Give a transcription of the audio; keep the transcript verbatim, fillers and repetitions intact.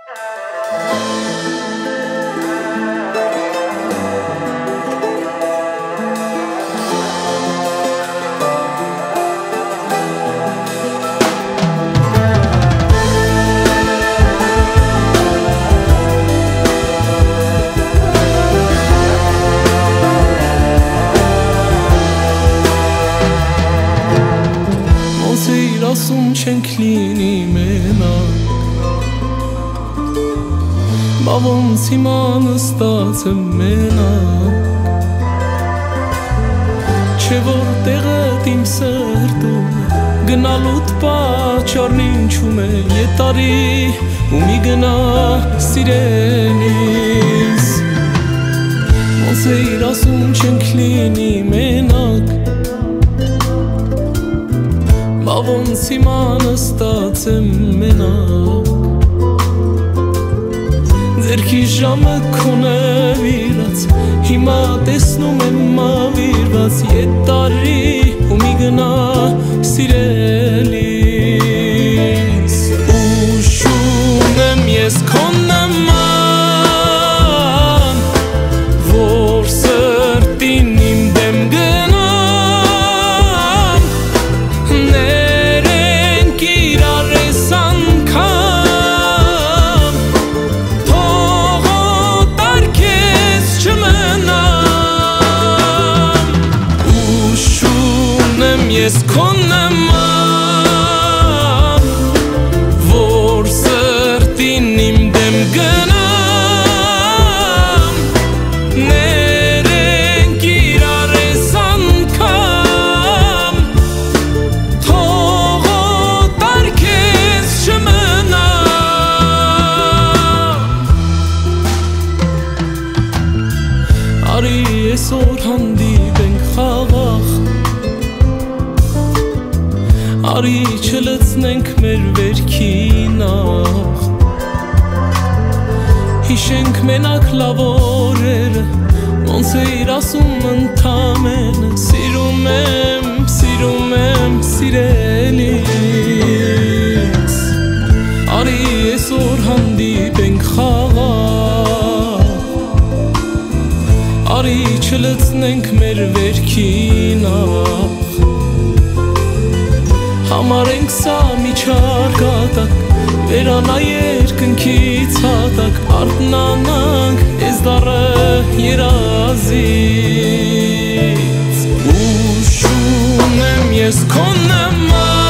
Ասում չենք լինի մենակ, բա ոնց հիմա նստած եմ մենակ, չէ որ տեղդ իմ սրտում գնալուտ պատճառն ինչում է ետարի ու մի գնա սիրելիս, ոնց էիր ասում չենք լինի մենակ, բա ոնց հիմա նստած եմ մենակ, ձերքի ժամը քոնը վիրած, հիմա տեսնում եմ ավիրված ետարի ու մի գնա սիրելիս, ուշում եմ ես քո նման, որ սրտին իմ դեմ գնան, ներենք իրար ես անգամ, թող օտար քեզ չմնամ, ուշում եմ ես քո նման, որ սրտին իմ դեմ գնան, ներենք իրար ես անգամ, թող օտար քեզ չմնամ, արի այսօր հանդիպենք խաղաղ, արի չլցնենք մեր վերքի նախ, հիշենք մենակ լավ օրերը, ոնց էիր ասում ընդամենը, սիրում եմ, սիրում եմ սիրելիս, արի այսօր հանդիպենք խաղաղ, արի չլցնենք մեր վերքի նախ, համարենք սա միջար կատակ, վերանա երկնքից հատակ, արթնանանք ես դառը երազից, ուշում եմ ես քո նման,